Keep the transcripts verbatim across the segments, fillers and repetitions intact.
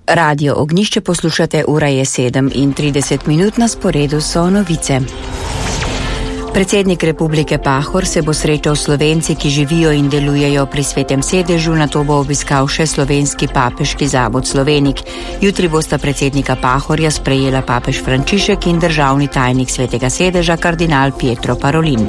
Radio Ognjišče poslušate, ura je sedem in trideset minut, na sporedu so novice. Predsednik Republike Pahor se bo srečal s Slovenci, ki živijo in delujejo pri Svetem sedežu, nato bo obiskal še slovenski papeški zavod Slovenik. Jutri bosta predsednika Pahorja sprejela papež Frančišek in državni tajnik Svetega sedeža kardinal Pietro Parolin.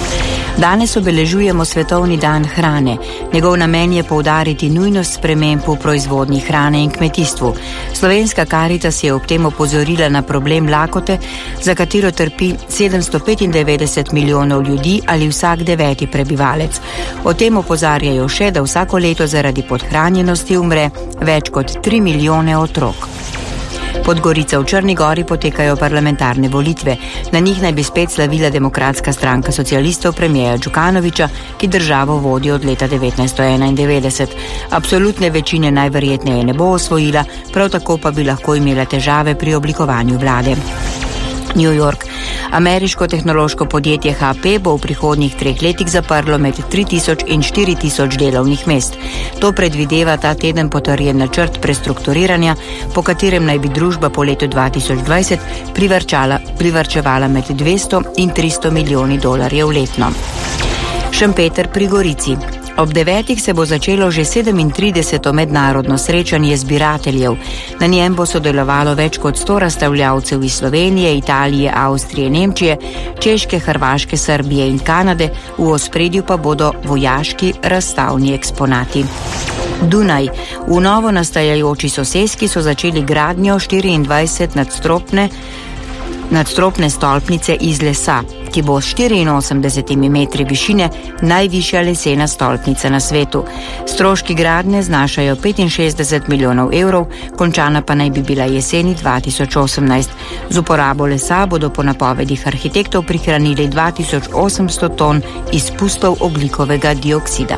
Danes obeležujemo Svetovni dan hrane. Njegov namen je poudariti nujnost sprememb v proizvodnji hrane in kmetijstvu. Slovenska Karitas je ob tem opozorila na problem lakote, za katero trpi sedemsto petindevetdeset milijonov ljudi ali vsak deveti prebivalec. O tem opozarjajo še, da vsako leto zaradi podhranjenosti umre več kot tri milijone otrok. Podgorica v Črni Gori potekajo parlamentarne volitve. Na njih naj bi spet slavila Demokratska stranka socialistov premierja Đukanovića, ki državo vodi od leta devetnajststo enaindevetdeset. Absolutne večine najverjetneje ne bo osvojila, prav tako pa bi lahko imela težave pri oblikovanju vlade. New York. Ameriško tehnološko podjetje H P bo v prihodnjih treh letih zaprlo med tri tisoč in štiri tisoč delovnih mest. To predvideva ta teden potrjen načrt prestrukturiranja, po katerem naj bi družba po letu dva tisoč dvajset privarčevala med dvesto in tristo milijoni dolarjev letno. Šempeter pri Gorici. Ob devetih se bo začelo že sedemintrideseto mednarodno srečanje zbirateljev. Na njem bo sodelovalo več kot sto razstavljavcev iz Slovenije, Italije, Avstrije, Nemčije, Češke, Hrvaške, Srbije in Kanade, v ospredju pa bodo vojaški razstavni eksponati. Dunaj. V novo nastajajoči soseski so začeli gradnjo štiriindvajset nadstropne nadstropne stolpnice iz lesa, ki bo s štiriinosemdesetimi metri višine najvišja lesena stolpnica na svetu. Stroški gradnje znašajo petinšestdeset milijonov evrov, končana pa naj bi bila jeseni dva tisoč osemnajst. Z uporabo lesa bodo po napovedih arhitektov prihranili dva tisoč osemsto ton izpustov ogljikovega dioksida.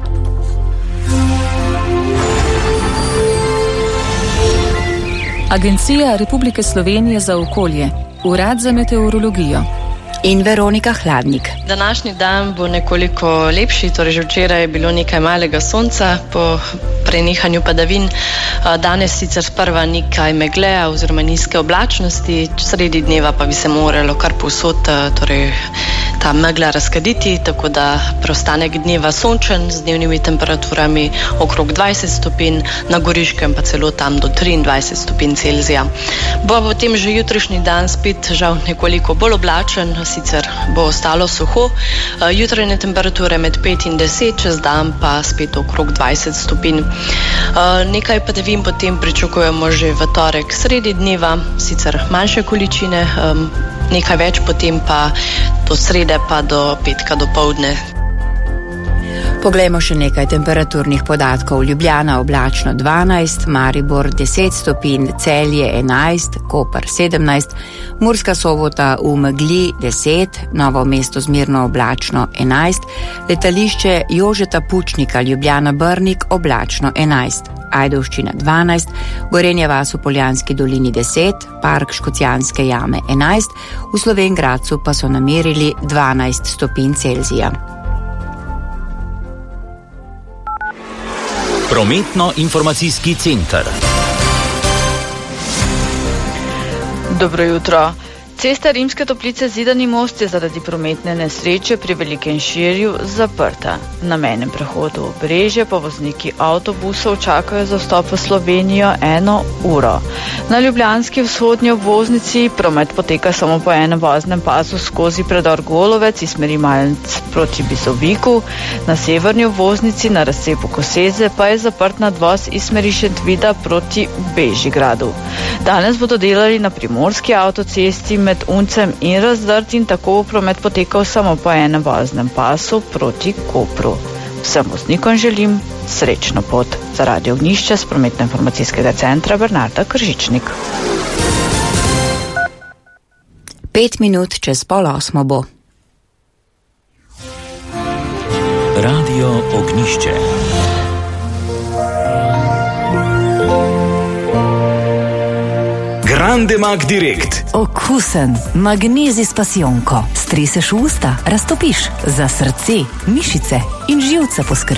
Agencija Republike Slovenije za okolje, Urad za meteorologijo in Veronika Hladnik. Današnji dan bo nekoliko lepši, torej že včeraj je bilo nekaj malega sonca po prenehanju padavin. Danes sicer sprva nekaj megle oziroma nizke oblačnosti, sredi dneva pa bi se moralo kar povsod torej ta megla razkaditi, tako da preostanek dneva sončen z dnevnimi temperaturami okrog dvajset stopinj, na Goriškem pa celo tam do triindvajset stopinj Celzija. Bo potem že jutrišnji dan spet žal nekoliko bolj oblačen, sicer bo ostalo suho. Jutranje temperature med pet in deset, čez dan pa spet okrog dvajset stopinj. Nekaj padavin potem pričakujemo že v torek sredi dneva, sicer manjše količine, nekaj več potem pa do srede pa do petka do povdne. Poglejmo še nekaj temperaturnih podatkov. Ljubljana oblačno dvanajst, Maribor deset stopinj, Celje enajst, Koper sedemnajst, Murska Sobota v megli deset, Novo mesto zmerno oblačno enajst, letališče Jožeta Pučnika Ljubljana Brnik oblačno enajst, Ajdovščina dvanajst, Gorenja vas v Poljanski dolini deset, Park Škocjanske jame enajst, v Slovenj Gradcu pa so namerili dvanajst stopinj Celzija. Prometno-informacijski center. Dobro jutro. Cesta Rimske Toplice Zidani most je zaradi prometne nesreče pri Velikem Širju zaprta. Na mejnem prehodu Obrežje pa vozniki avtobusov čakajo za vstop v Slovenijo eno uro. Na ljubljanski vzhodnji obvoznici promet poteka samo po enem voznem pasu skozi predor Golovec iz smeri Malec proti Bizoviku. Na severni obvoznici na razcepu Koseze pa je zaprt nadvoz iz smeri Šentvida proti Bežigradu. Danes bodo delali na primorski avtocesti med Uncem in Razdrt in tako promet potekal samo po enem voznem pasu proti Kopru. Vsem voznikom želim srečno pot. Za Radio Ognjišče s prometno-informacijskega centra Bernarda Kržičnik. Pet minut čez pol osmo bo. Radio Ognjišče. Grande Mag Direkt. Okusen, magnezij s pasijonko. Streseš v usta, raztopiš, za srce, mišice in živce poskrbi.